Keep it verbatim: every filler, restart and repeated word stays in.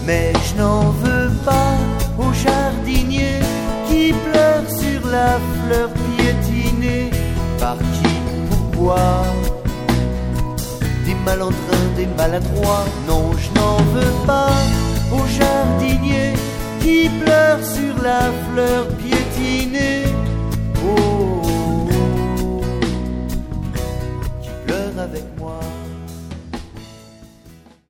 Mais je n'en veux pas au jardinier qui pleure sur la fleur piétinée. Par qui, pourquoi? Des malandrins, des maladroits. Non, je n'en veux pas au jardinier qui pleure sur la fleur piétinée.